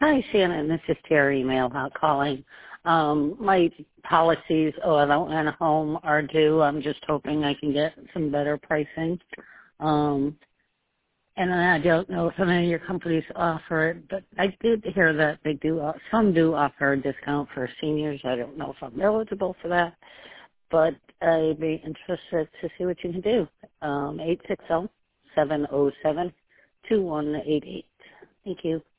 Hi, Shannon. This is Terry Mailhot calling. My policies auto and home are due. I'm just hoping I can get some better pricing. And I don't know if any of your companies offer it, but I did hear that they do. Some do offer a discount for seniors. I don't know if I'm eligible for that, but I'd be interested to see what you can do. 860-707-2188. Thank you.